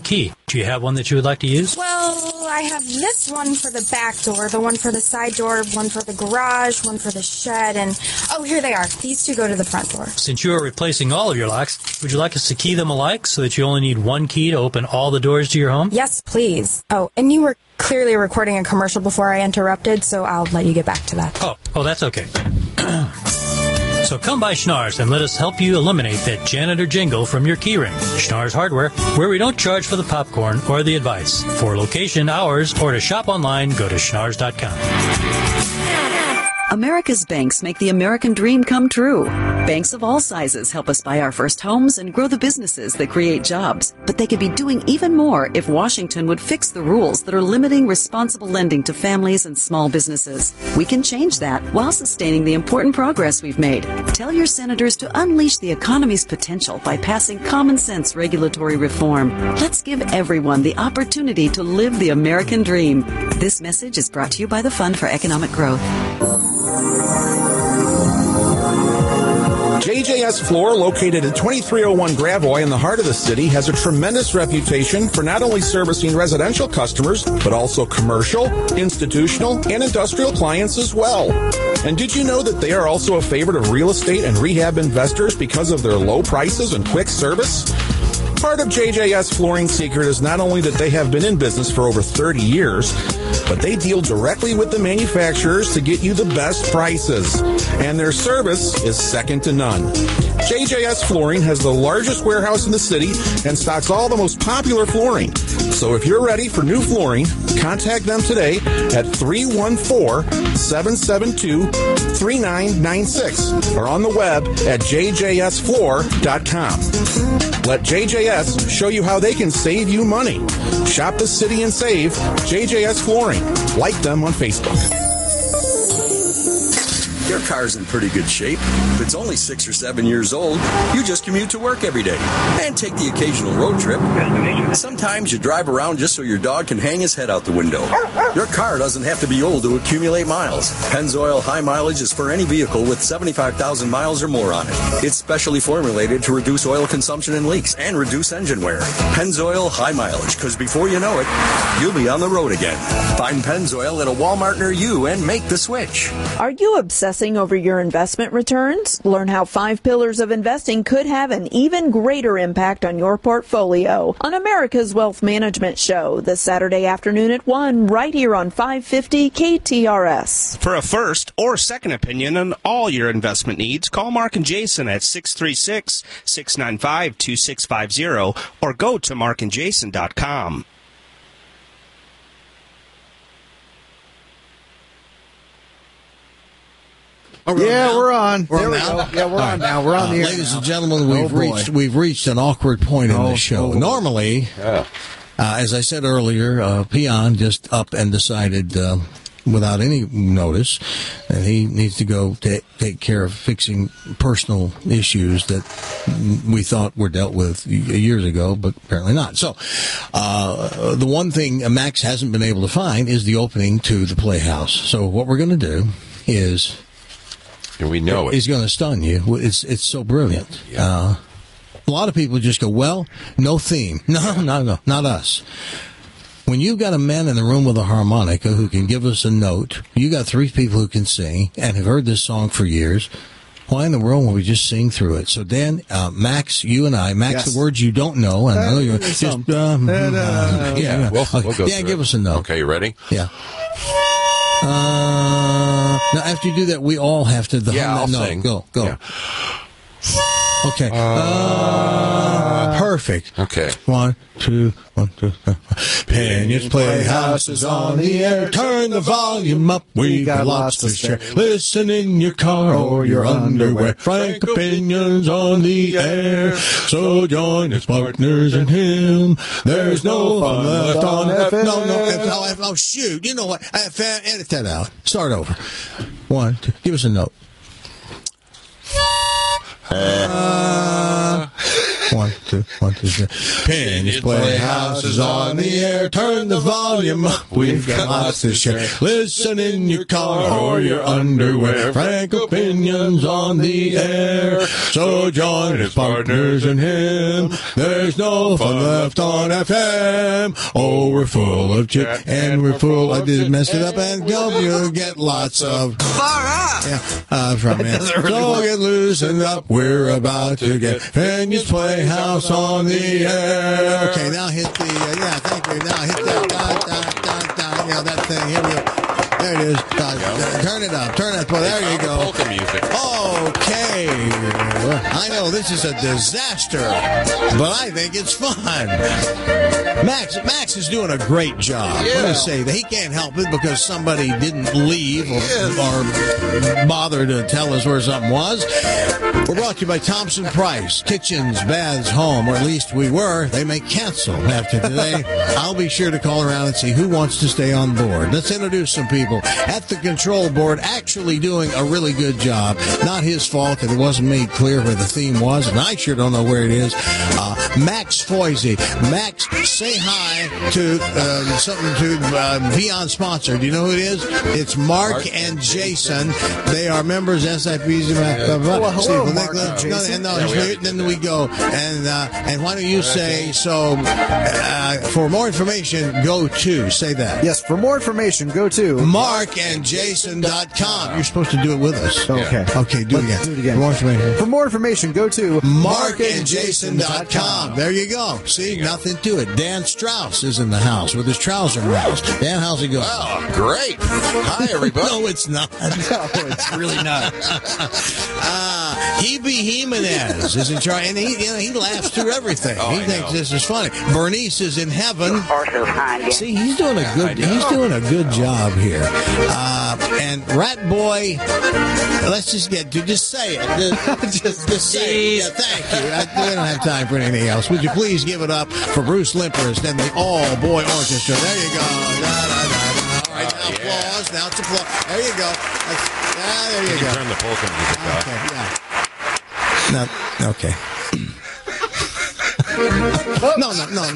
key. Do you have one that you would like to use? Well, I have this one for the back door, the one for the side door, one for the garage, one for the shed, and oh, here they are. These two go to the front door. Since you are replacing all of your locks, would you like us to key them alike so that you only need one key to open all the doors to your home? Yes, please. Oh, and you were clearly recording a commercial before I interrupted, so I'll let you get back to that. Oh, that's okay. So come by Schnars and let us help you eliminate that janitor jingle from your keyring. Schnars Hardware, where we don't charge for the popcorn or the advice. For location, hours, or to shop online, go to schnars.com. America's banks make the American dream come true. Banks of all sizes help us buy our first homes and grow the businesses that create jobs. But they could be doing even more if Washington would fix the rules that are limiting responsible lending to families and small businesses. We can change that while sustaining the important progress we've made. Tell your senators to unleash the economy's potential by passing common sense regulatory reform. Let's give everyone the opportunity to live the American dream. This message is brought to you by the Fund for Economic Growth. JJS Floor, located at 2301 Gravois in the heart of the city, has a tremendous reputation for not only servicing residential customers, but also commercial, institutional, and industrial clients as well. And did you know that they are also a favorite of real estate and rehab investors because of their low prices and quick service? Part of JJS Flooring's secret is not only that they have been in business for over 30 years, but they deal directly with the manufacturers to get you the best prices. And their service is second to none. JJS Flooring has the largest warehouse in the city and stocks all the most popular flooring. So if you're ready for new flooring, contact them today at 314-772-3996 or on the web at jjsfloor.com. Let JJS show you how they can save you money. Shop the city and save. JJS Flooring. Like them on Facebook. Your car's in pretty good shape. If it's only 6 or 7 years old, you just commute to work every day and take the occasional road trip. Sometimes you drive around just so your dog can hang his head out the window. Your car doesn't have to be old to accumulate miles. Pennzoil High Mileage is for any vehicle with 75,000 miles or more on it. It's specially formulated to reduce oil consumption and leaks and reduce engine wear. Pennzoil High Mileage, because before you know it, you'll be on the road again. Find Pennzoil at a Walmart near you and make the switch. Are you obsessing over your investment returns? Learn how 5 pillars of investing could have an even greater impact on your portfolio on America's Wealth Management Show this Saturday afternoon at 1 right here on 550 KTRS. For a first or second opinion on all your investment needs, call Mark and Jason at 636-695-2650 or go to markandjason.com. We're on. We're on now. Yeah, we're on now. We're on the air. Ladies and gentlemen, we've reached an awkward point in the show. Normally, as I said earlier, Peon just up and decided without any notice that he needs to go take care of fixing personal issues that we thought were dealt with years ago, but apparently not. So the one thing Max hasn't been able to find is the opening to the Playhouse. So what we're going to do is... And we know it. He's going to stun you. It's so brilliant. A lot of people just go, well, no theme. No, not us. When you've got a man in the room with a harmonica who can give us a note, you got 3 people who can sing and have heard this song for years, why in the world won't we just sing through it? So, Dan, Max, you and I, Max, the words you don't know, and I know you're just, we'll go through give us a note. Okay, you ready? Yeah. Now, after you do that, we all have to. I'll sing. Go. Yeah. Okay. Perfect. Okay. 1, 2, 1, 2, 3. Panya's Playhouse is on the air. Turn the volume up. We got lots to share. Listen in your car or your underwear. Frank opinions on the air. So join his partners and him. There's no fun left on FM. No, shoot. You know what? Edit that out. Start over. 1, 2. Give us a note. 1, 2, 1, 2, 3. Pinions Playhouse is on the air. Turn the volume up. We've got lots to share. Listen in your car or your underwear. Frank Opinions on the air. So join his partners and him. There's no fun left on FM. Oh, we're full of chit and we're full. I did mess it up and go. You'll get lots of. Far up. Yeah, from it. So get loosened up. We're about to get Pinions Playhouse on the air. Okay, now hit the. Yeah, thank you. Now hit that. Yeah, that thing. Here we go. There it is. Turn it up. Turn it up. There you go. Polka music. Okay. I know this is a disaster, but I think it's fun. Max is doing a great job. I'm going to say that he can't help it because somebody didn't leave or bother to tell us where something was. We're brought to you by Thompson Price. Kitchens, baths, home, or at least we were. They may cancel after today. I'll be sure to call around and see who wants to stay on board. Let's introduce some people at the control board, actually doing a really good job. Not his fault that it wasn't made clear where the theme was, and I sure don't know where it is. Max Foisey. Max, say hi to something to Vion sponsor. Do you know who it is? It's Mark and Jason. They are members SIPs. Well, hello, Mark and Jason. Then we go. And why don't you say, so for more information, go to, say that. Yes, for more information, go to markandjason.com. You're supposed to do it with us. Okay. Okay, do it again. Do it again. For more information. For more information, go to markandjason.com. There you go. See, nothing to it. Dan Strauss is in the house with his trouser mouse. Dan, how's it going? Oh, great. Hi, everybody. No, it's not. No, it's really not. Hebe Jimenez is in charge, and he laughs through everything. He thinks this is funny. Bernice is in heaven. See, he's doing a good job here. And Rat Boy, let's just say it. Just say it. Yeah, thank you. We don't have time for anything else. Would you please give it up for Bruce Limperist and the All Boy Orchestra? There you go. All right, now applause. Now it's applause. There you go. There you go. Turn the polka music off. Okay, yeah. No, okay. No.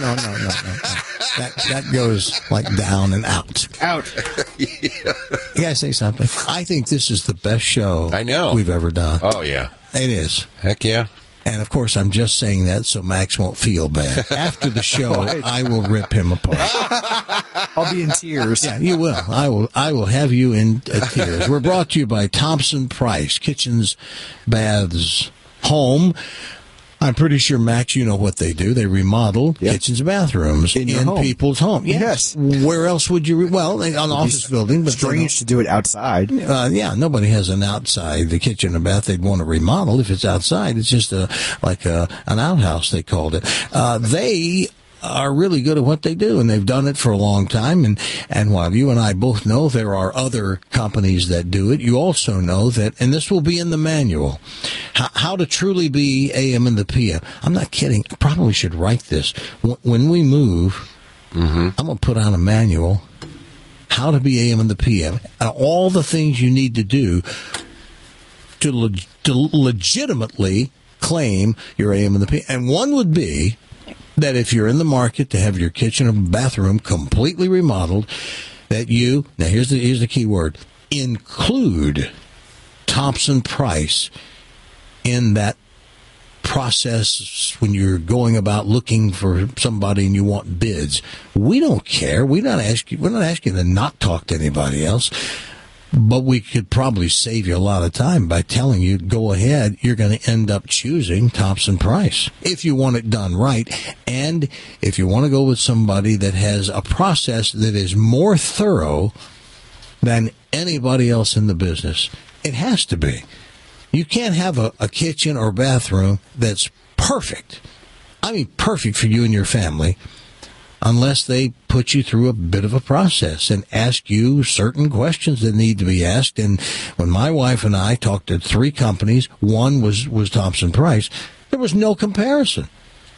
That goes like down and out. Out. You gotta say something. I think this is the best show I know we've ever done. Oh, yeah. It is. Heck yeah. And, of course, I'm just saying that so Max won't feel bad. After the show, I will rip him apart. I'll be in tears. Yeah, you will. I will have you in tears. We're brought to you by Thompson Price, kitchens, baths, home. I'm pretty sure, Max, you know what they do. They remodel kitchens and bathrooms in people's homes. Yes. Where else would you? Well, on an office building. But strange to do it outside. Yeah, nobody has an outside, the kitchen and bath they'd want to remodel. If it's outside, it's just like an outhouse, they called it. They are really good at what they do, and they've done it for a long time. And while you and I both know there are other companies that do it, you also know that, and this will be in the manual, how to truly be AM and the PM. I'm not kidding. I probably should write this. When we move, I'm going to put on a manual, how to be AM and the PM, and all the things you need to do to legitimately claim your AM and the PM. And one would be that if you're in the market to have your kitchen and bathroom completely remodeled, that you, now here's the key word, include Thompson Price in that process when you're going about looking for somebody and you want bids. We don't care. We're not asking to not talk to anybody else. But we could probably save you a lot of time by telling you, go ahead, you're going to end up choosing Thompson Price if you want it done right. And if you want to go with somebody that has a process that is more thorough than anybody else in the business, it has to be. You can't have a kitchen or bathroom that's perfect. I mean, perfect for you and your family, unless they put you through a bit of a process and ask you certain questions that need to be asked. And when my wife and I talked to 3 companies, one was Thompson Price, there was no comparison.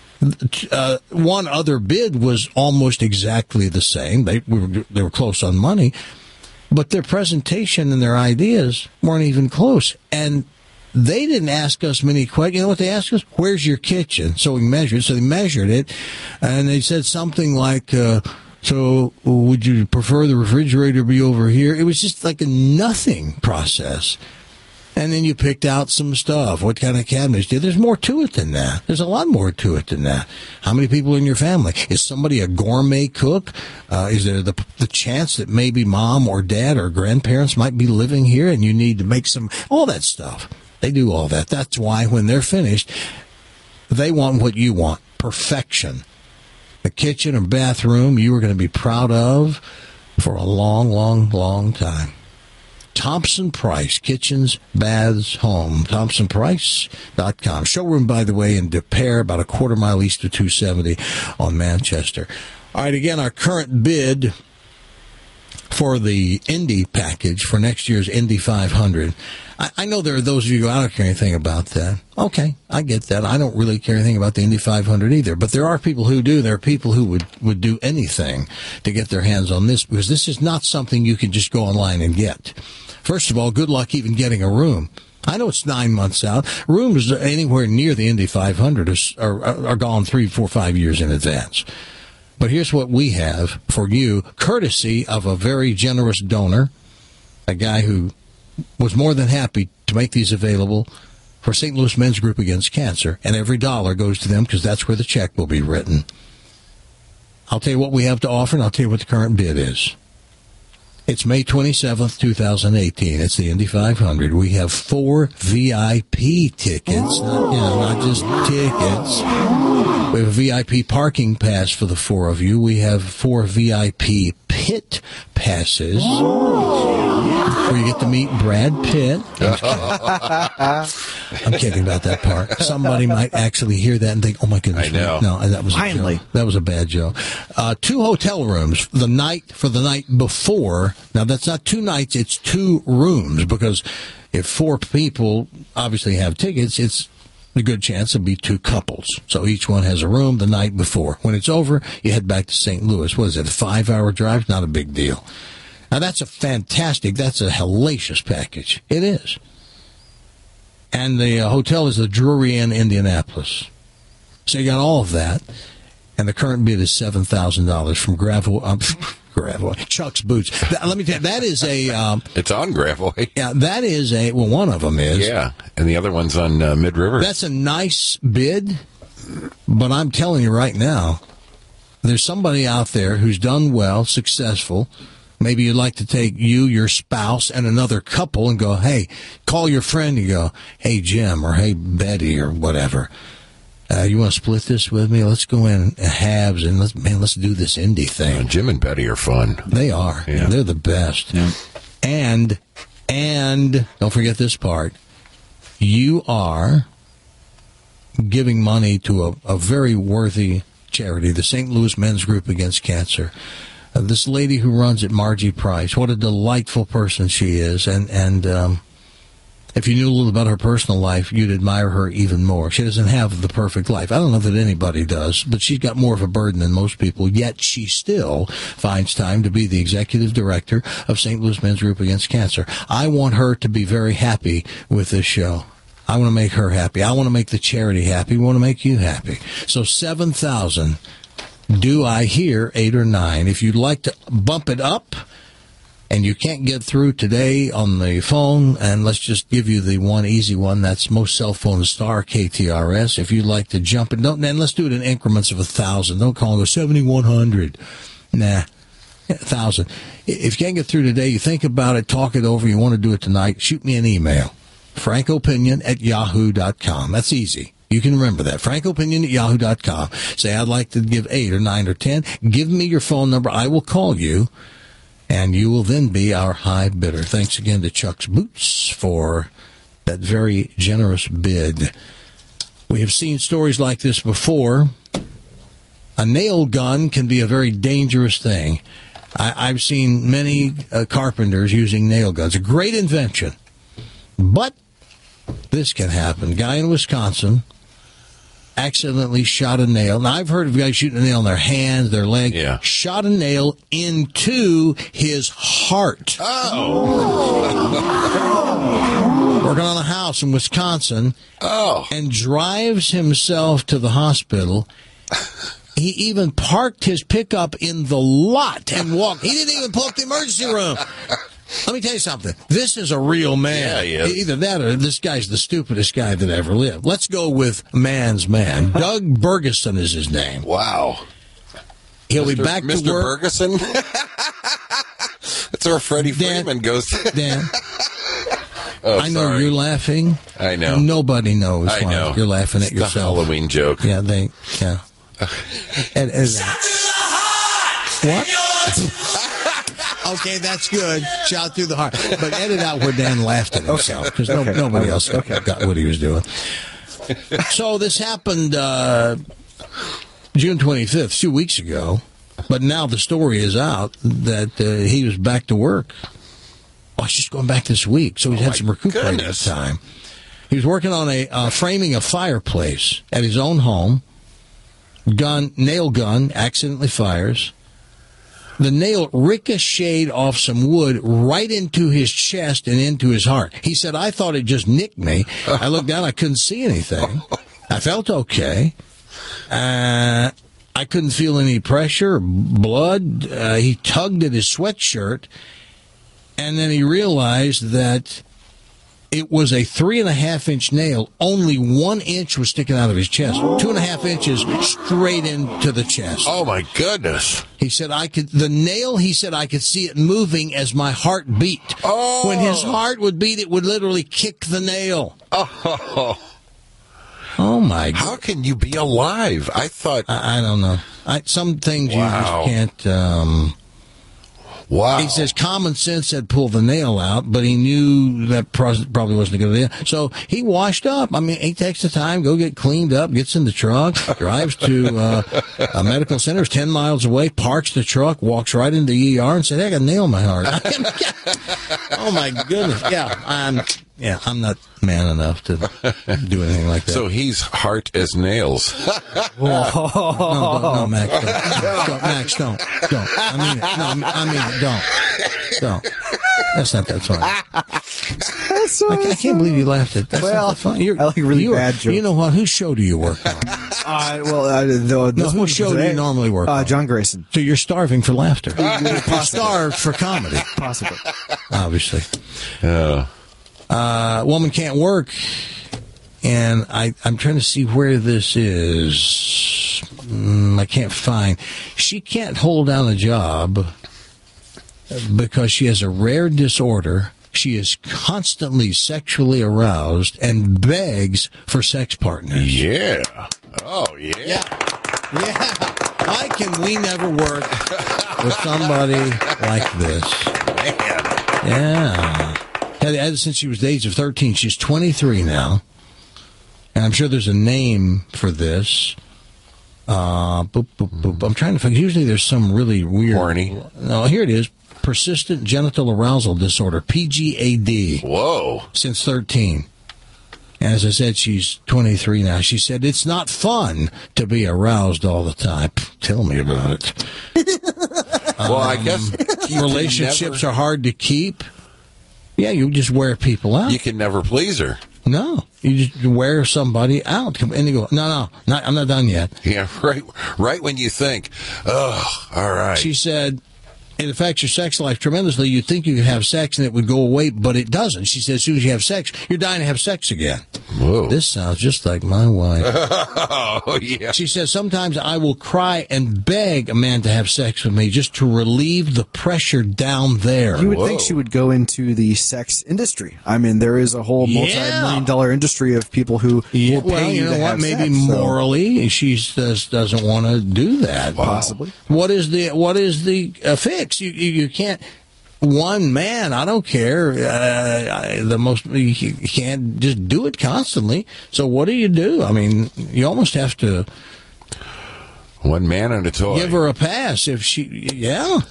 One other bid was almost exactly the same. They were close on money, but their presentation and their ideas weren't even close. And they didn't ask us many questions. You know what they asked us? Where's your kitchen? So we measured. So they measured it, and they said something like, so would you prefer the refrigerator be over here? It was just like a nothing process. And then you picked out some stuff. What kind of cabinets do you? There's more to it than that. There's a lot more to it than that. How many people in your family? Is somebody a gourmet cook? Is there the chance that maybe mom or dad or grandparents might be living here and you need to make all that stuff? They do all that. That's why when they're finished, they want what you want. Perfection. The kitchen or bathroom you are going to be proud of for a long, long, long time. Thompson Price, kitchens, baths, home. ThompsonPrice.com. Showroom, by the way, in De Pere, about a quarter mile east of 270 on Manchester. All right, again, our current bid for the Indy package for next year's Indy 500. I know there are those of you who don't care anything about that. Okay, I get that. I don't really care anything about the Indy 500 either. But there are people who do. There are people who would do anything to get their hands on this, because this is not something you can just go online and get. First of all, good luck even getting a room. I know it's 9 months out. Rooms anywhere near the Indy 500 are gone 3, 4, 5 years in advance. But here's what we have for you, courtesy of a very generous donor, a guy who was more than happy to make these available for St. Louis Men's Group Against Cancer, and every dollar goes to them because that's where the check will be written. I'll tell you what we have to offer, and I'll tell you what the current bid is. It's May 27th, 2018. It's the Indy 500. We have 4 VIP tickets, not just tickets. We have a VIP parking pass for the 4 of you. We have 4 VIP pit passes where you get to meet Brad Pitt. I'm kidding about that part. Somebody might actually hear that and think, "Oh my goodness!" I know. No, that was Finally. a joke. That was a bad joke. 2 hotel rooms for the night before. Now that's not 2 nights; it's 2 rooms, because if 4 people obviously have tickets, it's a good chance it'll be 2 couples. So each one has a room the night before. When it's over, you head back to St. Louis. What is it? A 5-hour drive? Not a big deal. Now that's a hellacious package. It is. And the hotel is the Drury Inn, Indianapolis. So you got all of that. And the current bid is $7,000 from Gravois, Chuck's Boots. Let me tell you, that is a... it's on Gravois. Yeah, that is a... Well, one of them is. Yeah, and the other one's on Mid-River. That's a nice bid, but I'm telling you right now, there's somebody out there who's done well, successful. Maybe you'd like to take you, your spouse, and another couple and go, hey, call your friend and go, hey, Jim, or hey, Betty, or whatever. You want to split this with me? Let's go in halves and let's do this Indy thing. Jim and Betty are fun. They are. Yeah. They're the best. Yeah. And don't forget this part. You are giving money to a very worthy charity, the St. Louis Men's Group Against Cancer. This lady who runs it, Margie Price, what a delightful person she is. And if you knew a little about her personal life, you'd admire her even more. She doesn't have the perfect life. I don't know that anybody does, but she's got more of a burden than most people, yet she still finds time to be the executive director of St. Louis Men's Group Against Cancer. I want her to be very happy with this show. I want to make her happy. I want to make the charity happy. We want to make you happy. So $7,000. Do I hear 8 or 9? If you'd like to bump it up and you can't get through today on the phone, and let's just give you the one easy one, that's most cell phones star KTRS. If you'd like to jump it, then let's do it in increments of 1,000. Don't call and go 7,100. Nah, 1,000. If you can't get through today, you think about it, talk it over, you want to do it tonight, shoot me an email. FrankOpinion@yahoo.com. That's easy. You can remember that. FrankOpinion@yahoo.com. Say, I'd like to give 8 or 9 or 10. Give me your phone number. I will call you, and you will then be our high bidder. Thanks again to Chuck's Boots for that very generous bid. We have seen stories like this before. A nail gun can be a very dangerous thing. I've seen many carpenters using nail guns. A great invention. But this can happen. Guy in Wisconsin accidentally shot a nail. Now, I've heard of guys shooting a nail in their hands, their leg. Yeah. Shot a nail into his heart. Working on a house in Wisconsin. And drives himself to the hospital. He even parked his pickup in the lot and walked. He didn't even pull up the emergency room. Let me tell you something. This is a real man. Yeah, he is. Either that or this guy's the stupidest guy that ever lived. Let's go with man's man. Doug Bergeson is his name. Wow. He'll be back Mr. to work. Bergeson? That's where Freddie Freeman goes. Dan, oh, I know sorry. you're laughing. I know. Nobody knows I why know. you're laughing at It's yourself. the Halloween joke. Yeah, What? Okay, that's good. Shout through the heart. But edit out where Dan laughed at himself, because nobody else got what he was doing. So this happened June 25th, 2 weeks ago. But now the story is out that he was back to work. Oh, he's just going back this week, so he's had some recuperating time. He was working on framing a fireplace at his own home. Nail gun accidentally fires. The nail ricocheted off some wood right into his chest and into his heart. He said, I thought it just nicked me. I looked down, I couldn't see anything. I felt okay. I couldn't feel any pressure, blood. He tugged at his sweatshirt, and then he realized that it was a 3.5-inch nail. Only 1 inch was sticking out of his chest. 2.5 inches straight into the chest. Oh, my goodness. He said, I could see it moving as my heart beat. Oh. When his heart would beat, it would literally kick the nail. Oh. Oh, my God. How can you be alive? I thought... I don't know. Some things you just can't... Wow. He says common sense said pull the nail out, but he knew that probably wasn't a good idea. So he washed up. I mean, he takes the time, go get cleaned up, gets in the truck, drives to a medical center, 10 miles away, parks the truck, walks right into the ER and said, I got a nail in my heart. Oh, my goodness. I'm not man enough to do anything like that. So he's heart as nails. No, Max, don't. Max, don't. I mean it. No, I mean it. Don't. That's not that funny. That's so I can't believe you laughed at that. That's not funny. I like really bad jokes. You know what? Whose show do you work on? Whose show do you normally work on? John Grayson. So you're starving for laughter. You're starved for comedy. Possibly. Obviously. Woman can't work, and I'm trying to see where this is. I can't find. She can't hold down a job because she has a rare disorder. She is constantly sexually aroused and begs for sex partners. Yeah. Oh, yeah. Yeah. Why can we never work with somebody like this? Man. Yeah. Since she was the age of 13. She's 23 now. And I'm sure there's a name for this. Boop, boop, boop. I'm trying to find. Usually there's some really weird. Horny. No, here it is. Persistent genital arousal disorder, PGAD. Whoa. Since 13. And as I said, she's 23 now. She said, it's not fun to be aroused all the time. Tell me about it. Well, I guess relationships are hard to keep. Yeah, you just wear people out. You can never please her. No, you just wear somebody out, and you go, no, I'm not done yet. Yeah, right when you think, oh, all right. She said, it affects your sex life tremendously. You'd think you could have sex and it would go away, but it doesn't. She said, as soon as you have sex, you're dying to have sex again. Whoa. This sounds just like my wife. Oh, yeah. She says, sometimes I will cry and beg a man to have sex with me just to relieve the pressure down there. You would think she would go into the sex industry. I mean, there is a whole multi-million-dollar industry of people who will pay you to have sex. Maybe morally, she just doesn't want to do that. Wow. Possibly. What is the fix? You can't. One man, I don't care. You can't just do it constantly. So what do? I mean, you almost have to. One man and a toy. Give her a pass if she. Yeah.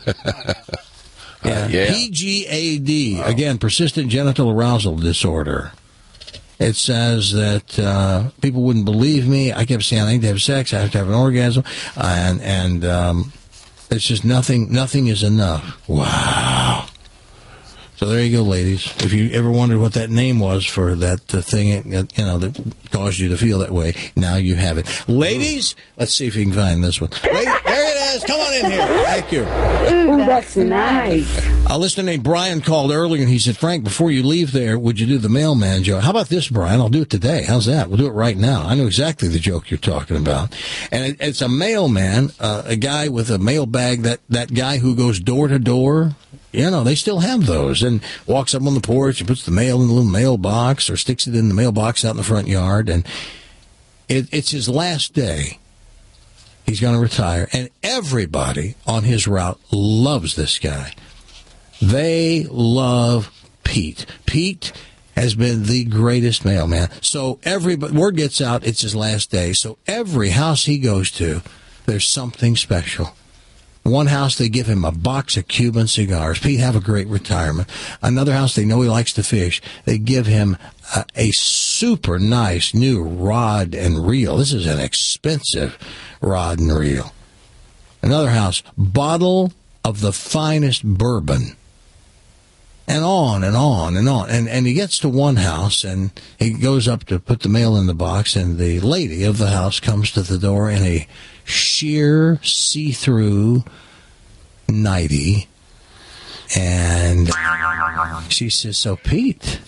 Yeah. PGAD, again, persistent genital arousal disorder. It says that people wouldn't believe me. I kept saying I need to have sex. I have to have an orgasm. And it's just nothing is enough. Wow. So there you go, ladies. If you ever wondered what that name was for that thing, that caused you to feel that way, now you have it. Ladies, let's see if you can find this one. There it is. Come on in here. Thank you. Ooh, that's nice. A listener named Brian called earlier, and he said, Frank, before you leave there, would you do the mailman joke? How about this, Brian? I'll do it today. How's that? We'll do it right now. I know exactly the joke you're talking about. And it's a mailman, a guy with a mail bag, that guy who goes door to door. They still have those, and walks up on the porch and puts the mail in the little mailbox or sticks it in the mailbox out in the front yard. And it's his last day. He's going to retire. And everybody on his route loves this guy. They love Pete. Pete has been the greatest mailman. So word gets out, it's his last day. So every house he goes to, there's something special. One house, they give him a box of Cuban cigars. Pete, have a great retirement. Another house, they know he likes to fish. They give him a super nice new rod and reel. This is an expensive rod and reel. Another house, bottle of the finest bourbon. And on and on and on. And he gets to one house, and he goes up to put the mail in the box, and the lady of the house comes to the door in a sheer see-through nightie, and she says, so Pete,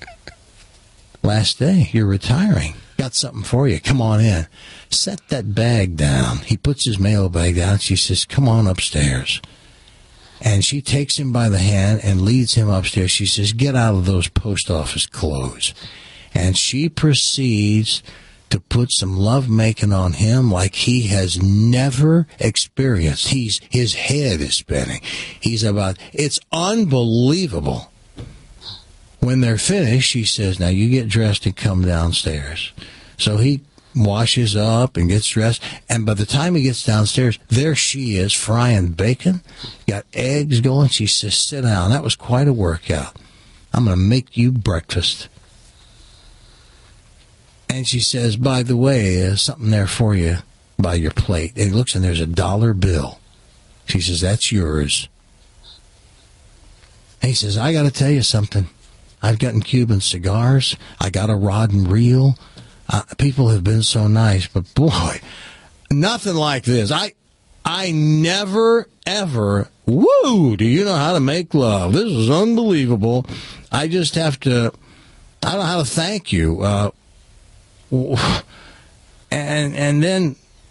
last day, you're retiring. Got something for you. Come on in. Set that bag down. He puts his mail bag down. She says, come on upstairs. And she takes him by the hand and leads him upstairs. She says, get out of those post office clothes. And she proceeds to put some lovemaking on him like he has never experienced. His head is spinning. It's unbelievable. When they're finished, she says, now you get dressed and come downstairs. So he washes up and gets dressed, and by the time he gets downstairs, there she is frying bacon, got eggs going. She says, sit down. That was quite a workout. I'm going to make you breakfast. And she says, by the way, there's something there for you by your plate. And he looks, and there's $1 bill. She says, that's yours. And he says, I got to tell you something. I've gotten Cuban cigars. I got a rod and reel. People have been so nice, but boy, nothing like this. I never, ever, do you know how to make love? This is unbelievable. I just have to, I don't know how to thank you. And then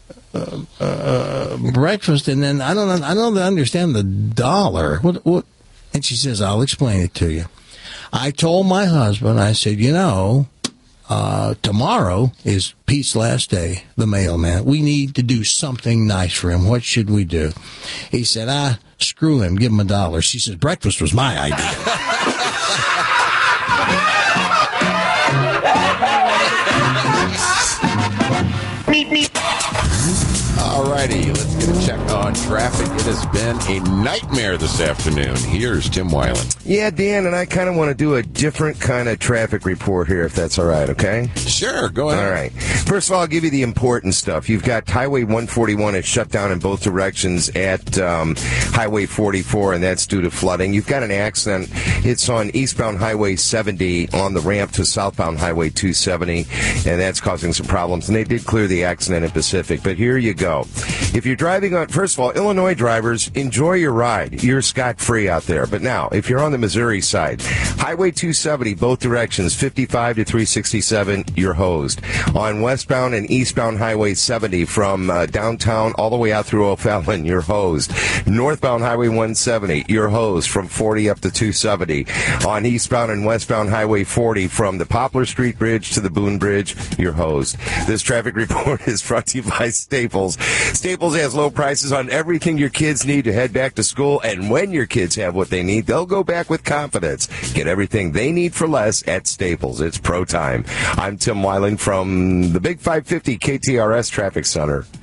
breakfast, and then I don't understand the $1. What? And she says, I'll explain it to you. I told my husband, I said, tomorrow is Pete's last day, the mailman. We need to do something nice for him. What should we do? He said, screw him, give him $1. She says, breakfast was my idea. All righty, let's get a check on traffic. It has been a nightmare this afternoon. Here's Tim Weiland. Yeah, Dan, and I kind of want to do a different kind of traffic report here, if that's all right, okay? Sure, go ahead. All right. First of all, I'll give you the important stuff. You've got Highway 141 is shut down in both directions at Highway 44, and that's due to flooding. You've got an accident. It's on eastbound Highway 70 on the ramp to southbound Highway 270, and that's causing some problems. And they did clear the accident in Pacific, but here you go. If you're driving on, first of all, Illinois drivers, enjoy your ride. You're scot-free out there. But now, if you're on the Missouri side, Highway 270, both directions, 55 to 367, you're hosed. On westbound and eastbound Highway 70 from downtown all the way out through O'Fallon, you're hosed. Northbound Highway 170, you're hosed from 40 up to 270. On eastbound and westbound Highway 40 from the Poplar Street Bridge to the Boone Bridge, you're hosed. This traffic report is brought to you by Staples. Staples has low prices on everything your kids need to head back to school, and when your kids have what they need, they'll go back with confidence. Get everything they need for less at Staples. It's pro time. I'm Tim Weiland from the Big 550 KTRS Traffic Center.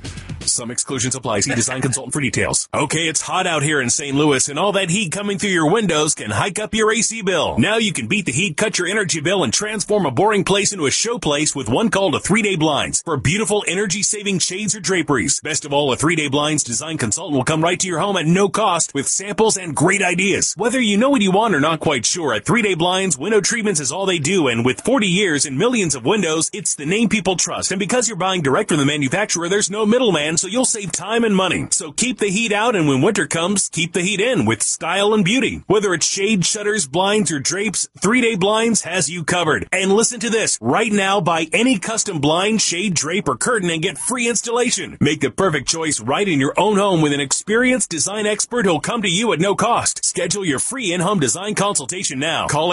Some exclusions apply. See design consultant for details. Okay, it's hot out here in St. Louis, and all that heat coming through your windows can hike up your AC bill. Now you can beat the heat, cut your energy bill, and transform a boring place into a show place with one call to 3-Day Blinds for beautiful energy-saving shades or draperies. Best of all, a 3-Day Blinds design consultant will come right to your home at no cost with samples and great ideas. Whether you know what you want or not quite sure, at 3-Day Blinds, window treatments is all they do, and with 40 years and millions of windows, it's the name people trust. And because you're buying direct from the manufacturer, there's no middleman, so you'll save time and money. So keep the heat out, and when winter comes, keep the heat in with style and beauty. Whether it's shade, shutters, blinds, or drapes, 3-Day Blinds has you covered. And listen to this. Right now, buy any custom blind, shade, drape, or curtain and get free installation. Make the perfect choice right in your own home with an experienced design expert who'll come to you at no cost. Schedule your free in-home design consultation now. Call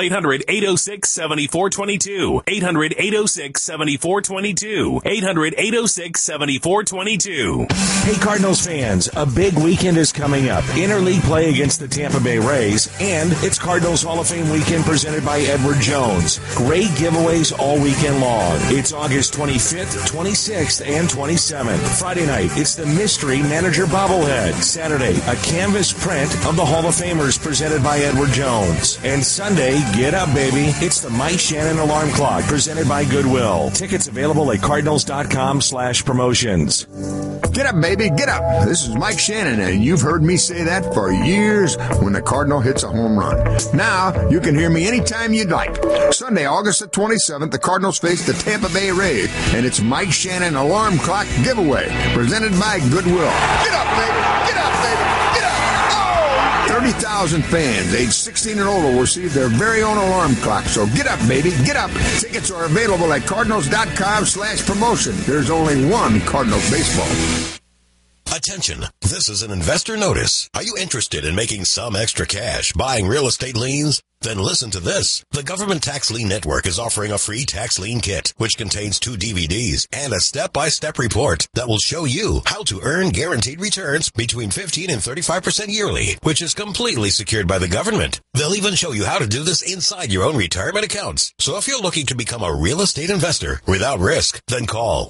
800-806-7422. 800-806-7422. 800-806-7422. Hey, Cardinals fans, a big weekend is coming up. Interleague play against the Tampa Bay Rays, and it's Cardinals Hall of Fame weekend presented by Edward Jones. Great giveaways all weekend long. It's August 25th, 26th, and 27th. Friday night, it's the Mystery Manager Bobblehead. Saturday, a canvas print of the Hall of Famers presented by Edward Jones. And Sunday, get up, baby. It's the Mike Shannon Alarm Clock presented by Goodwill. Tickets available at cardinals.com/promotions. Get up, baby, get up. This is Mike Shannon, and you've heard me say that for years when the Cardinal hits a home run. Now, you can hear me anytime you'd like. Sunday, August the 27th, the Cardinals face the Tampa Bay Rays, and it's Mike Shannon Alarm Clock Giveaway, presented by Goodwill. Get up, baby, get up, baby, get up. Oh! 30,000 fans aged 16 and older will receive their very own alarm clock, so get up, baby, get up. Tickets are available at cardinals.com/promotion. There's only one Cardinals baseball. Attention, this is an investor notice. Are you interested in making some extra cash buying real estate liens? Then listen to this. The Government Tax Lien Network is offering a free tax lien kit, which contains 2 DVDs and a step-by-step report that will show you how to earn guaranteed returns between 15 and 35% yearly, which is completely secured by the government. They'll even show you how to do this inside your own retirement accounts. So if you're looking to become a real estate investor without risk, then call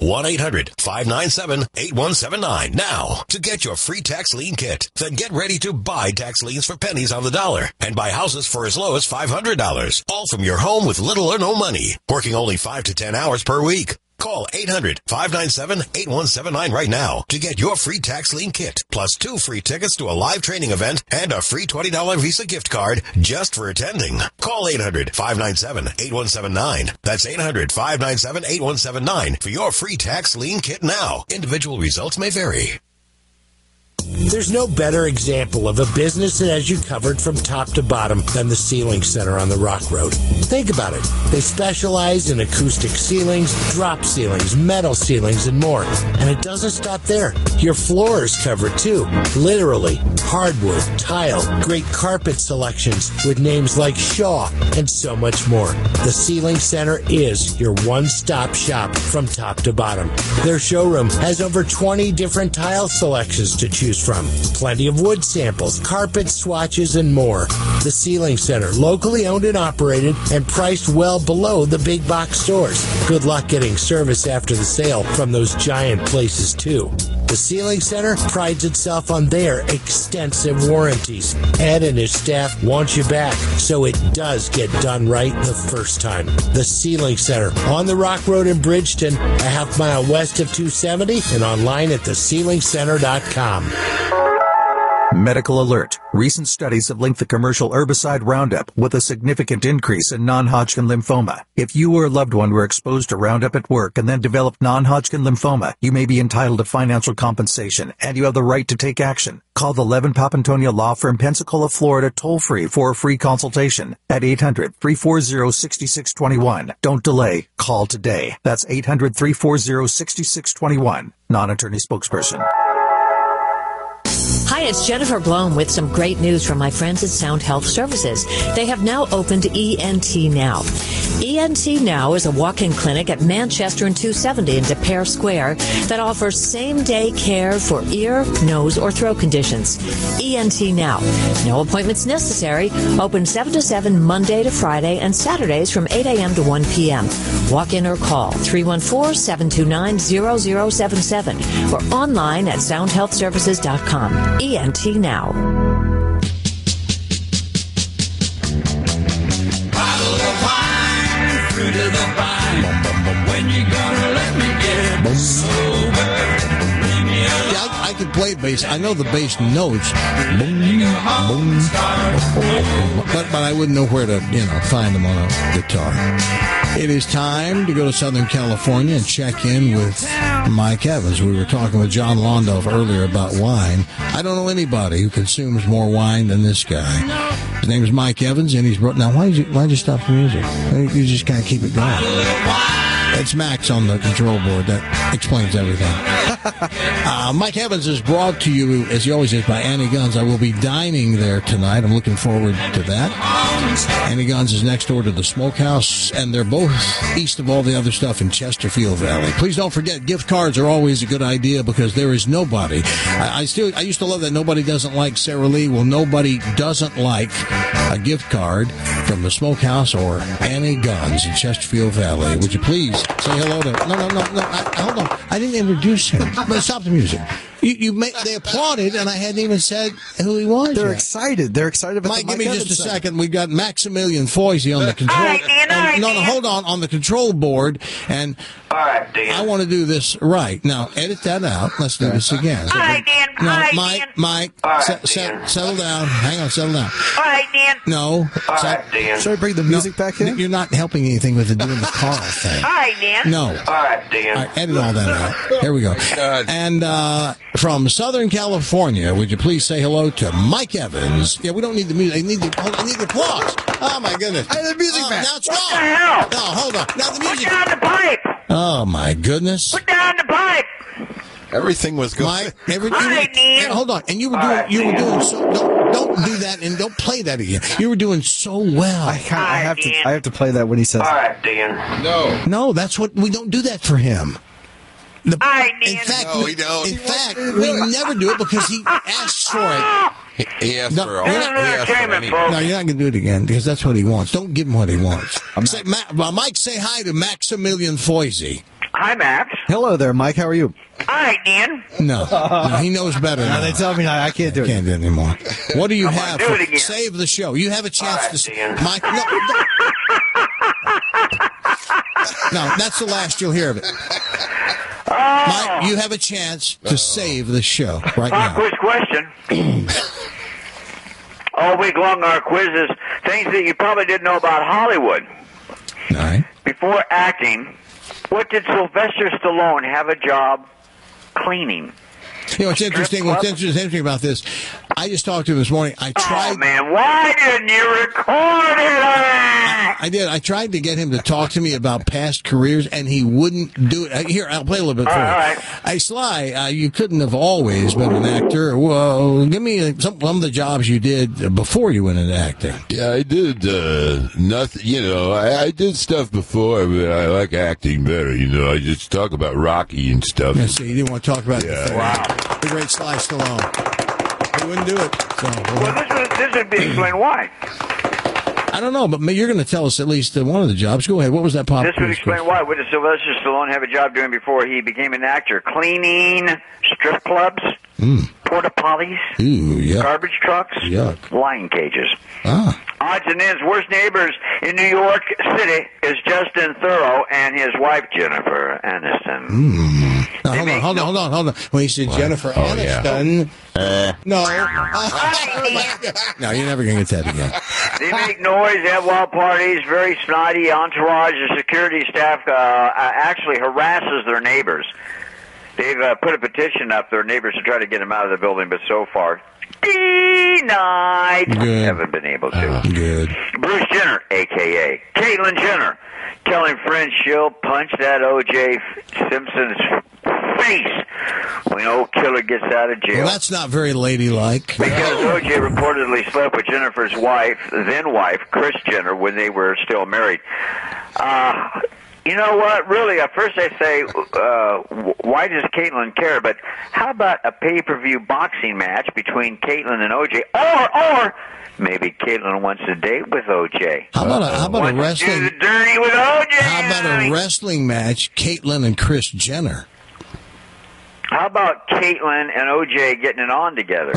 1-800-597-8179 now to get your free tax lien kit. Then get ready to buy tax liens for pennies on the dollar and buy houses for as low as $500, all from your home with little or no money, working only 5 to 10 hours per week. Call 800-597-8179 right now to get your free tax lien kit, plus 2 free tickets to a live training event and a free $20 Visa gift card just for attending. Call 800-597-8179. That's 800-597-8179 for your free tax lien kit now. Individual results may vary. There's no better example of a business that has you covered from top to bottom than the Ceiling Center on the Rock Road. Think about it. They specialize in acoustic ceilings, drop ceilings, metal ceilings, and more. And it doesn't stop there. Your floor is covered too. Literally. Hardwood, tile, great carpet selections with names like Shaw, and so much more. The Ceiling Center is your one-stop shop from top to bottom. Their showroom has over 20 different tile selections to choose from. Plenty of wood samples, carpet swatches, and more. The Ceiling Center, locally owned and operated and priced well below the big box stores. Good luck getting service after the sale from those giant places too. The Ceiling Center prides itself on their extensive warranties. Ed and his staff want you back, so it does get done right the first time. The Ceiling Center on the Rock Road in Bridgeton, a half mile west of 270, and online at theceilingcenter.com. Medical alert. Recent studies have linked the commercial herbicide Roundup with a significant increase in non-Hodgkin lymphoma. If you or a loved one were exposed to Roundup at work and then developed non-Hodgkin lymphoma, you may be entitled to financial compensation, and you have the right to take action. Call the Levin Papantonia Law Firm, Pensacola, Florida, toll-free for a free consultation at 800-340-6621. Don't delay. Call today. That's 800-340-6621. Non-attorney spokesperson. Hi, it's Jennifer Blome with some great news from my friends at Sound Health Services. They have now opened ENT Now. ENT Now is a walk-in clinic at Manchester and 270 in De Pere Square that offers same-day care for ear, nose, or throat conditions. ENT Now. No appointments necessary. Open 7 to 7 Monday to Friday and Saturdays from 8 a.m. to 1 p.m. Walk in or call 314-729-0077 or online at soundhealthservices.com. ENT Now. Bottle of wine, fruit of the vine. When you gonna let me get sober? Bring me along. Yeah, I could play bass. I know the bass notes. Boom, boom. But I wouldn't know where to, find them on a guitar. It is time to go to Southern California and check in with Mike Evans. We were talking with John Londoff earlier about wine. I don't know anybody who consumes more wine than this guy. His name is Mike Evans, and he's brought. Now, why'd you stop the music? You just kind of keep it going. It's Max on the control board. That explains everything. Mike Evans is brought to you, as he always is, by Annie Guns. I will be dining there tonight. I'm looking forward to that. Annie Guns is next door to the Smokehouse, and they're both east of all the other stuff in Chesterfield Valley. Please don't forget, gift cards are always a good idea because there is nobody. I used to love that nobody doesn't like Sara Lee. Well, nobody doesn't like a gift card from the Smokehouse or Annie Guns in Chesterfield Valley. Would you please say hello to... No. Hold on. I didn't introduce him. But stop the music. They applauded, and I hadn't even said who he was. They're excited. They're excited about Mike, the give me just a second. We've got Maximilian Foisey on the control. All right, Dan. Hold on the control board, and all right, Dan. I want to do this right. Now, edit that out. Let's do this again. All right, Dan. No, Mike, settle down. Hang on, settle down. All right, Dan. No. All right, Dan. Should I bring the music back in? You're not helping anything with doing the Carl thing. All right, Dan. No. All right, Dan. All right, edit all that out. Here we go. And from Southern California, would you please say hello to Mike Evans? Yeah, we don't need the music. I need the applause. Oh, my goodness. Hey, the music back. Now it's What wrong. the hell? No, hold on. Now the music. Put down the pipe. Oh, my goodness. Put down the pipe. Everything was good. Mike, hold on. And you were doing so. Don't do that and don't play that again. You were doing so well. I have to play that when he says. All right, Dan. No, that's what we don't do that for him. In fact, we don't. In fact, we never do it because he asks for it. He asked for anything. No, you're not going to do it again because that's what he wants. Don't give him what he wants. Mike, say hi to Maximilian Foisey. Hi, Max. Hello there, Mike. How are you? Hi, Dan. No, he knows better. No, they tell me I can't do it. Can't do it anymore. What do you have? Do it again. Save the show. You have a chance to. Mike, no, that's the last you'll hear of it. Mike, you have a chance to save the show right now. Quiz question. All week long, our quiz is things that you probably didn't know about Hollywood. All right. Before acting, what did Sylvester Stallone have a job cleaning? You know, what's interesting about this, I just talked to him this morning. I tried. Oh, man, why didn't you record it? I did. I tried to get him to talk to me about past careers, and he wouldn't do it. Here, I'll play a little bit for you. All right. Hey, Sly, you couldn't have always been an actor. Well, give me some of the jobs you did before you went into acting. Yeah, I did nothing. I did stuff before, but I like acting better. I just talk about Rocky and stuff. Yeah, so you didn't want to talk about the great Sly Stallone. He wouldn't do it. So, this would explain why. I don't know, but you're going to tell us at least one of the jobs. Go ahead. What was that pop? This would explain why. What did Sylvester Stallone have a job doing before he became an actor? Cleaning strip clubs, porta potties, garbage trucks, lion cages. Odds and ends. Worst neighbors in New York City is Justin Theroux and his wife Jennifer Aniston. Now, hold on. When he said Jennifer Aniston, no, you're never going to get that again. They make noise, they have wild parties, very snotty entourage. The security staff actually harasses their neighbors. They've put a petition up their neighbors to try to get them out of the building, but so far, denied. Haven't been able to. Good. Bruce Jenner, a.k.a. Caitlyn Jenner, telling friends she'll punch that O.J. Simpson's face when old killer gets out of jail. Well, that's not very ladylike. Because O.J. reportedly slept with Jennifer's wife, then wife, Kris Jenner, when they were still married. You know what? Really, at first I say, why does Caitlyn care? But how about a pay-per-view boxing match between Caitlyn and O.J.? Or maybe Caitlyn wants to date with O.J. How about a wrestling? Do the dirty with O.J. How about a wrestling match? Caitlyn and Kris Jenner. How about Caitlyn and O.J. getting it on together?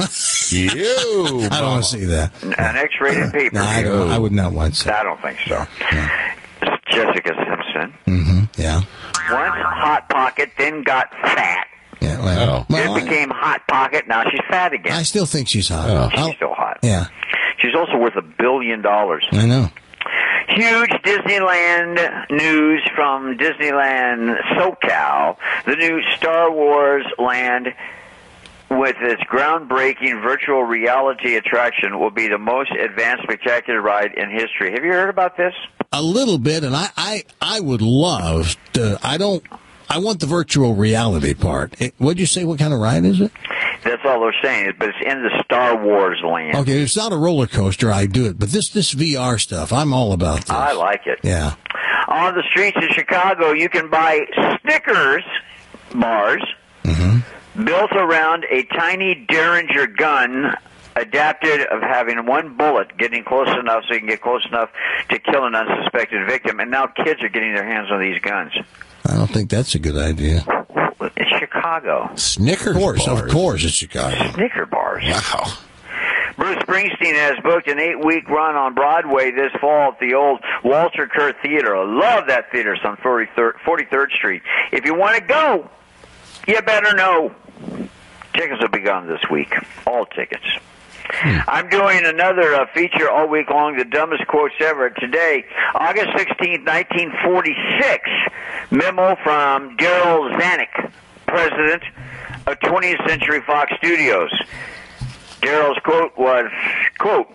I don't want to see that. An X-rated pay-per-view. No, I would not want to. I don't think so. It's Jessica Simpson. Mm-hmm. Yeah. Once Hot Pocket, then got fat. Yeah. Well, then became Hot Pocket. Now she's fat again. I still think she's hot. She's still hot. Yeah. She's also worth $1 billion. I know. Huge Disneyland news from Disneyland SoCal. The new Star Wars land with its groundbreaking virtual reality attraction will be the most advanced spectacular ride in history. Have you heard about this? A little bit, and I would love to. I want the virtual reality part. What'd you say? What kind of ride is it? That's all they're saying, but it's in the Star Wars land. Okay, it's not a roller coaster. I do it, but this VR stuff, I'm all about this. I like it. Yeah. On the streets of Chicago, you can buy Snickers bars built around a tiny Derringer gun, adapted of having one bullet, getting close enough so you can get close enough to kill an unsuspected victim. And now kids are getting their hands on these guns. I don't think that's a good idea. It's Chicago. Snickers bars. Of course, it's Chicago. Snicker bars. Wow. Bruce Springsteen has booked an 8-week run on Broadway this fall at the old Walter Kerr Theater. I love that theater. It's on 43rd Street. If you want to go, you better know. Tickets will be gone this week. All tickets. I'm doing another feature all week long, the dumbest quotes ever. Today, August 16th, 1946, memo from Darryl Zanuck, president of 20th Century Fox Studios. Darryl's quote was, quote,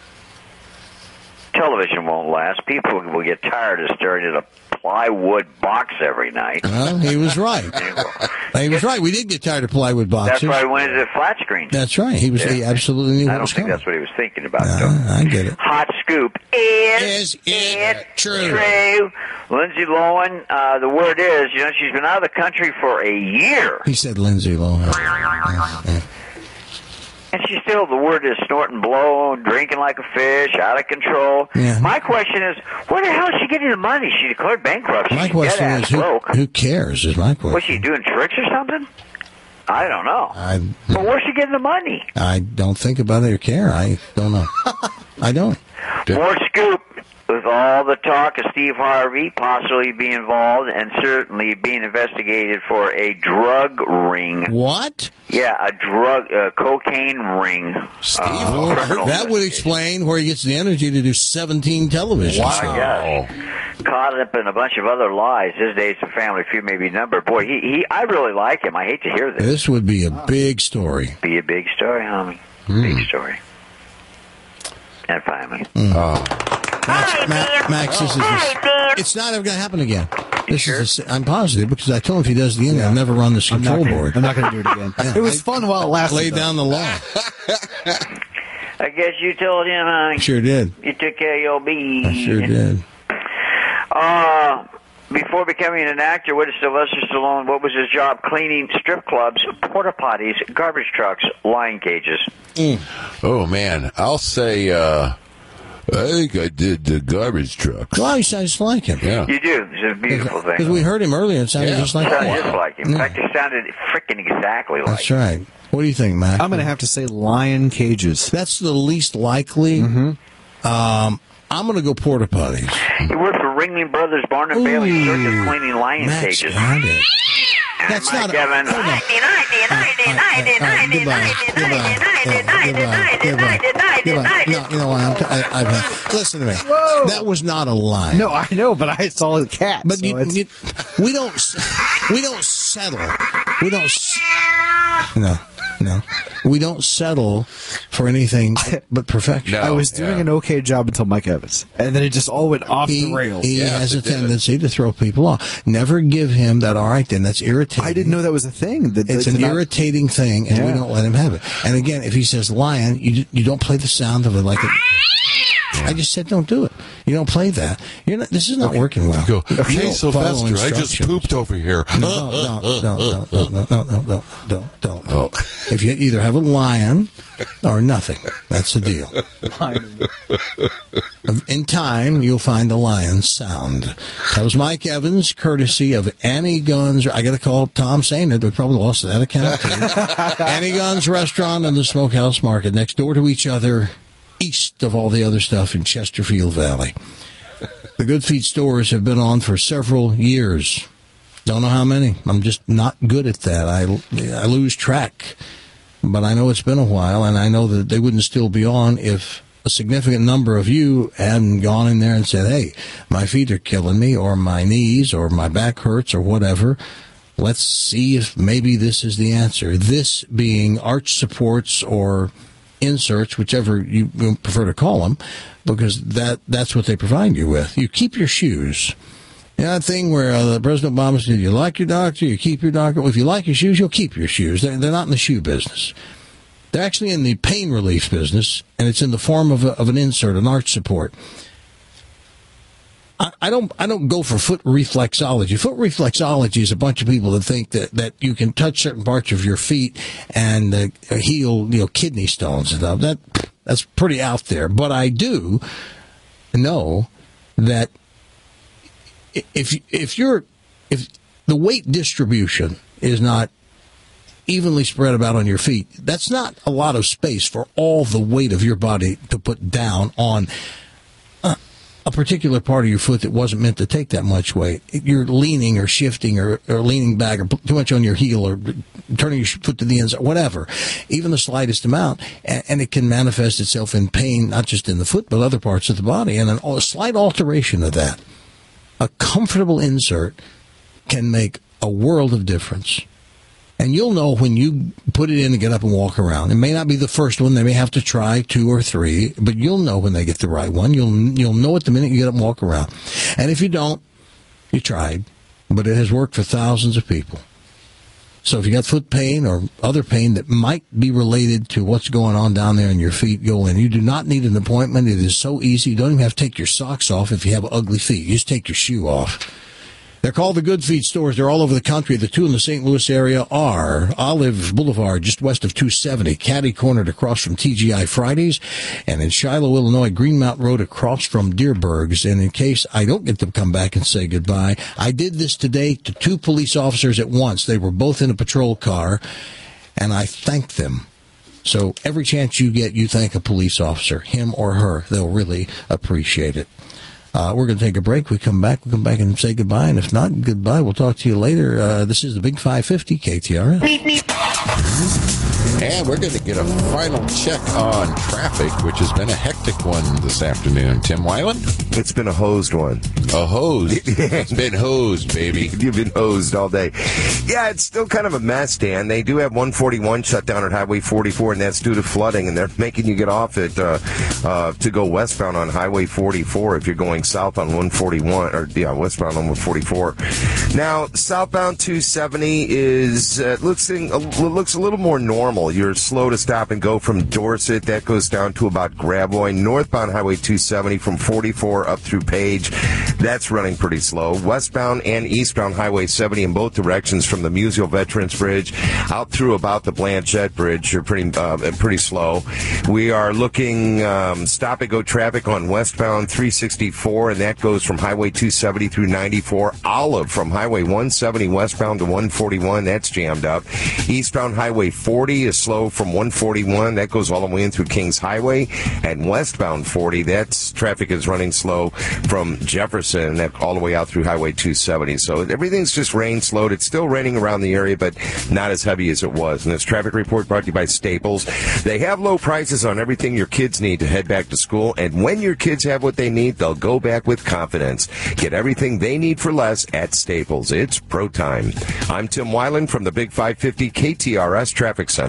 television won't last. People will get tired of staring at a plywood box every night. Well, he was right. He was right. We did get tired of plywood boxes. That's why we went to flat screen. That's right. He absolutely knew what was coming. I don't think that's what he was thinking about. I get it. Hot scoop. Is it true? Lindsay Lohan, the word is, she's been out of the country for a year. He said Lindsay Lohan. Yeah. And she's still, the word is snorting blow, drinking like a fish, out of control. Yeah. My question is, where the hell is she getting the money? She declared bankruptcy. My question is, who cares is my question. Was she doing tricks or something? I don't know. But where's she getting the money? I don't think about it or care. I don't know. I don't. More scoop. With all the talk of Steve Harvey possibly being involved and certainly being investigated for a drug ring. What? Yeah, a cocaine ring. Steve Harvey. That would explain where he gets the energy to do 17 television shows. Wow. Caught up in a bunch of other lies. His days of Family Feud may be numbered. Boy, I really like him. I hate to hear this. This would be a big story. Be a big story, homie. Big story. And finally. Max, it's not ever going to happen again. I'm positive because I told him if he does it again, I'll never run this control board. I'm not going to do it again. It was fun while it lasted. Lay down the law. I guess you told him, huh? Sure did. You took care of your bees. I sure did. Before becoming an actor, what is Sylvester Stallone? What was his job? Cleaning strip clubs, porta potties, garbage trucks, lion cages. Oh, man. I'll say... I think I did the garbage trucks. Well, you sound just like him. Yeah. You do. It's a beautiful thing. Because we heard him earlier and it sounded just like him. Just like him. In fact, it sounded freaking exactly like him. That's right. What do you think, Matt? I'm going to have to say lion cages. That's the least likely. I'm going to go porta potties. He worked for Ringling Brothers Barn and Bailey Circus cleaning lion cages. That's not Kevin. Listen to me. That was not a lie. No, I know, but I saw the cat. But so we don't settle. We don't. No. No. We don't settle for anything but perfection. I was doing an okay job until Mike Evans, and then it just all went off the rails. He has a tendency to throw people off. Never give him that, all right, then, that's irritating. I didn't know that was a thing. It's an irritating thing, and we don't let him have it. And again, if he says lion, you don't play the sound of it like it. I just said don't do it. You don't play that. This is not working well. Go, hey, Sylvester, I just pooped over here. No. If you either have a lion or nothing, that's the deal. In time, you'll find the lion sound. That was Mike Evans, courtesy of Annie Gunn's. I got to call Tom saying it. They probably lost that account. Annie Gunn's Restaurant and the Smokehouse Market, next door to each other, east of all the other stuff in Chesterfield Valley. The Good Feet stores have been on for several years. Don't know how many. I'm just not good at that. I lose track. But I know it's been a while, and I know that they wouldn't still be on if a significant number of you hadn't gone in there and said, hey, my feet are killing me, or my knees, or my back hurts, or whatever. Let's see if maybe this is the answer. This being arch supports or inserts, whichever you prefer to call them, because that's what they provide you with. You keep your shoes. That thing where President Obama said, you like your doctor, you keep your doctor. Well, if you like your shoes, you'll keep your shoes. They're not in the shoe business. They're actually in the pain relief business, and it's in the form of an insert, an arch support. I don't go for foot reflexology. Foot reflexology is a bunch of people that think that you can touch certain parts of your feet and heal kidney stones and stuff. That's pretty out there. But I do know that if the weight distribution is not evenly spread about on your feet, that's not a lot of space for all the weight of your body to put down on a particular part of your foot that wasn't meant to take that much weight. You're leaning or shifting or leaning back or too much on your heel or turning your foot to the inside, whatever, even the slightest amount. And it can manifest itself in pain, not just in the foot, but other parts of the body. And a slight alteration of that, a comfortable insert, can make a world of difference. And you'll know when you put it in and get up and walk around. It may not be the first one. They may have to try 2 or 3, but you'll know when they get the right one. You'll know it the minute you get up and walk around. And if you don't, you tried. But it has worked for thousands of people. So if you got foot pain or other pain that might be related to what's going on down there in your feet, go in. You do not need an appointment. It is so easy. You don't even have to take your socks off if you have ugly feet. You just take your shoe off. They're called the Good Feet stores. They're all over the country. The 2 in the St. Louis area are Olive Boulevard, just west of 270, Caddy Cornered across from TGI Fridays, and in Shiloh, Illinois, Greenmount Road across from Deerbergs. And in case I don't get to come back and say goodbye, I did this today to 2 police officers at once. They were both in a patrol car, and I thanked them. So every chance you get, you thank a police officer, him or her. They'll really appreciate it. We're going to take a break. We'll come back and say goodbye. And if not, goodbye. We'll talk to you later. This is the Big 550 KTRS. And we're going to get a final check on traffic, which has been a hectic one this afternoon. Tim Weiland? It's been a hosed one. A hosed? It's been hosed, baby. You've been hosed all day. Yeah, it's still kind of a mess, Dan. They do have 141 shut down at Highway 44, and that's due to flooding, and they're making you get off it to go westbound on Highway 44 if you're going south on 141, or westbound on 144. Now, southbound 270 is looks a little more normal. You're slow to stop and go from Dorset. That goes down to about Gravois. Northbound Highway 270 from 44 up through Page. That's running pretty slow. Westbound and eastbound Highway 70 in both directions from the Museo Veterans Bridge out through about the Blanchette Bridge. You're pretty slow. We are looking stop-and-go traffic on westbound 364, and that goes from Highway 270 through 94. Olive from Highway 170 westbound to 141. That's jammed up. Eastbound Highway 40 is slow from 141. That goes all the way in through Kings Highway. And westbound 40, traffic is running slow from Jefferson all the way out through Highway 270. So everything's just rain slowed. It's still raining around the area, but not as heavy as it was. And this traffic report brought to you by Staples. They have low prices on everything your kids need to head back to school. And when your kids have what they need, they'll go back with confidence. Get everything they need for less at Staples. It's pro time. I'm Tim Weiland from the Big 550 KTRS Traffic Center.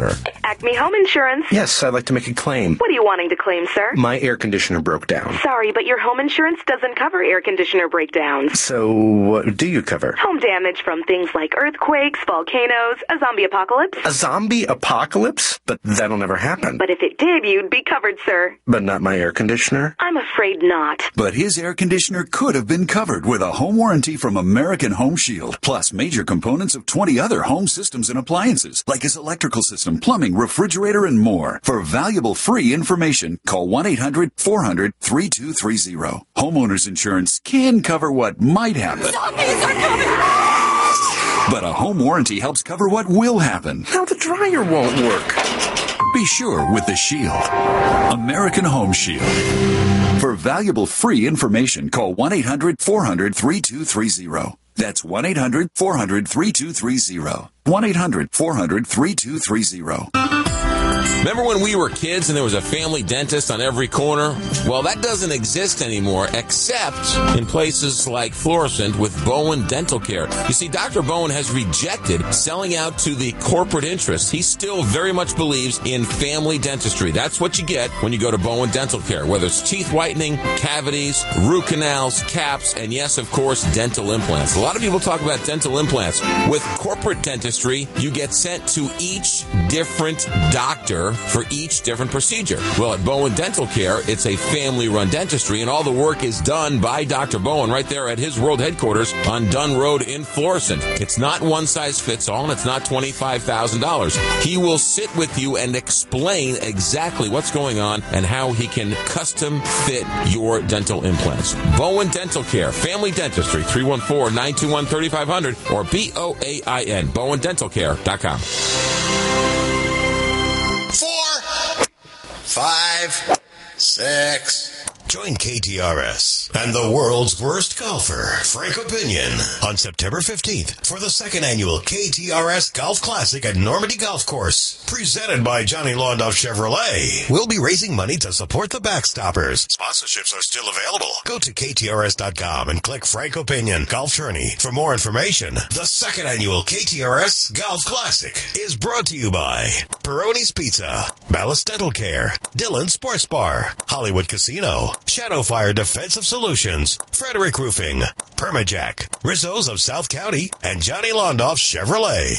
Center. Acme Home Insurance. Yes, I'd like to make a claim. What are you wanting to claim, sir? My air conditioner broke down. Sorry, but your home insurance doesn't cover air conditioner breakdowns. So what do you cover? Home damage from things like earthquakes, volcanoes, a zombie apocalypse. A zombie apocalypse? But that'll never happen. But if it did, you'd be covered, sir. But not my air conditioner? I'm afraid not. But his air conditioner could have been covered with a home warranty from American Home Shield, plus major components of 20 other home systems and appliances, like his electrical system, plumbing, refrigerator, and more. For valuable free information, call 1-800-400-3230. Homeowners insurance can cover what might happen. Zombies are coming! But a home warranty helps cover what will happen. Now the dryer won't work. Be sure with the Shield. American Home Shield. For valuable free information, call 1-800-400-3230. That's 1-800-400-3230. 1-800-400-3230. Remember when we were kids and there was a family dentist on every corner? Well, that doesn't exist anymore, except in places like Florissant with Bowen Dental Care. You see, Dr. Bowen has rejected selling out to the corporate interests. He still very much believes in family dentistry. That's what you get when you go to Bowen Dental Care, whether it's teeth whitening, cavities, root canals, caps, and yes, of course, dental implants. A lot of people talk about dental implants. With corporate dentistry, you get sent to each different doctor for each different procedure. Well, at Bowen Dental Care, it's a family-run dentistry, and all the work is done by Dr. Bowen right there at his world headquarters on Dunn Road in Florissant. It's not one size fits all, and it's not $25,000. He will sit with you and explain exactly what's going on and how he can custom fit your dental implants. Bowen Dental Care, family dentistry, 314-921-3500 or BOAIN, BowenDentalCare.com. 4, 5, 6. Join KTRS and the world's worst golfer, Frank Opinion, on September 15th for the second annual KTRS Golf Classic at Normandy Golf Course, presented by Johnny Londoff Chevrolet. We'll be raising money to support the Backstoppers. Sponsorships are still available. Go to KTRS.com and click Frank Opinion Golf Tourney for more information. The second annual KTRS Golf Classic is brought to you by Peroni's Pizza, Malice Dental Care, Dillon Sports Bar, Hollywood Casino, Shadowfire Defensive Solutions, Frederick Roofing, Permajack, Rizzo's of South County, and Johnny Londoff Chevrolet.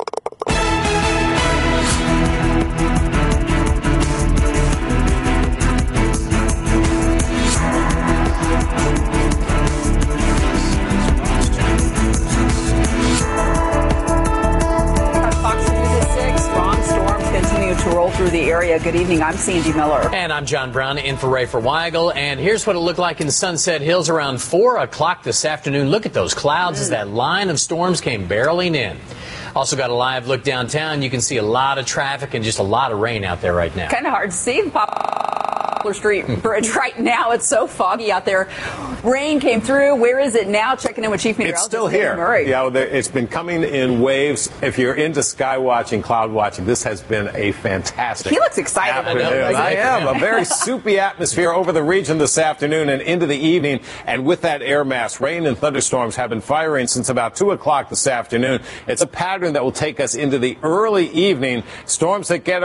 To roll through the area. Good evening. I'm Sandy Miller. And I'm John Brown in for Ray Weigel. And here's what it looked like in Sunset Hills around 4 o'clock this afternoon. Look at those clouds as that line of storms came barreling in. Also got a live look downtown. You can see a lot of traffic and just a lot of rain out there right now. Kind of hard to see the Poplar Street Bridge right now. It's so foggy out there. Rain came through. Where is it now? Checking in with Chief Meteorologist. It's still here. Murray. Yeah, it's been coming in waves. If you're into sky watching, cloud watching, this has been a fantastic. He looks excited. I am. A very soupy atmosphere over the region this afternoon and into the evening. And with that air mass, rain and thunderstorms have been firing since about 2 o'clock this afternoon. It's a pattern that will take us into the early evening. Storms that get